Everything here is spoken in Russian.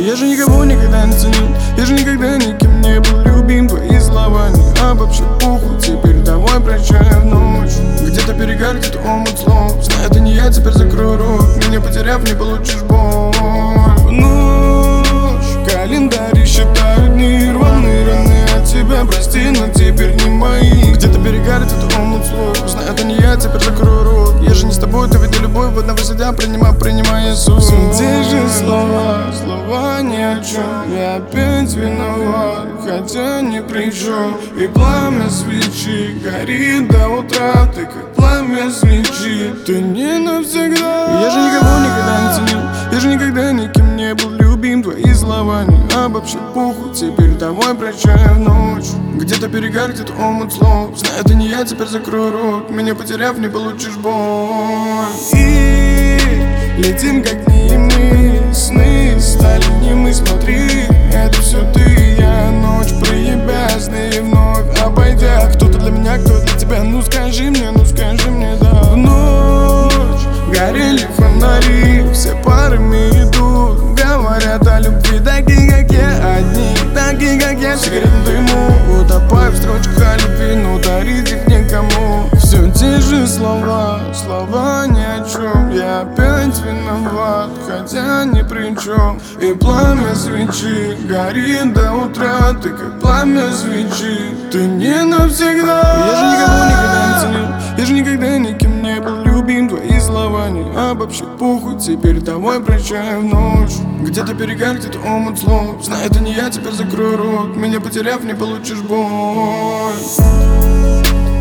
Я же никого никогда не ценил, я же никогда никем не был любим. Твои слова не обобщи пуху, теперь давай прощаем ночь. Где-то берега, где-то омут слов. Знаю, это не я, теперь закрой рот. Меня потеряв, не получишь боль. Ночь, календарь считают дни, рваные раны от тебя, прости, но теперь не мои. Где-то берега, где-то омут слов. Знаю, это не я, теперь закрой рот. Я же не с тобой, ты ведь любовь в одного сидя, принимая суть. Те же слова ни о чем. Я опять виноват, хотя ни при чем. И пламя свечи горит до утра. Ты как пламя свечи, ты не навсегда. Я же никого никогда не ценил, я же никогда никем не был любим. Твои слова не обобщи пуху, теперь давай прощаем ночь. Где-то берега, где-то омут слов. Знаю, это не я, теперь закрой рот. Меня потеряв, не получишь боль. И летим как дневные сны, стали не мы, смотри. Это все ты и я, ночь проебязная, вновь обойдя. Кто-то для меня, кто для тебя, ну скажи мне, да. В ночь горели фонари, все парами идут, говорят о любви, такие как я, одни, такие как я. В сигаретном дыму утопаю в строчках о любви, но дарить их никому. Все те же слова ни о чем. Я опять виноват, хотя ни при чем. И пламя свечи горит до утра. Ты как пламя свечи, ты не навсегда. Я же никого никогда не ценил, я же никогда никем не был любим. Твои слова не обобщи пуху, теперь давай прощаем ночь. Где-то берега, где-то омут слов. Знаю, это не я, теперь закрой рот. Меня потеряв, не получишь боль.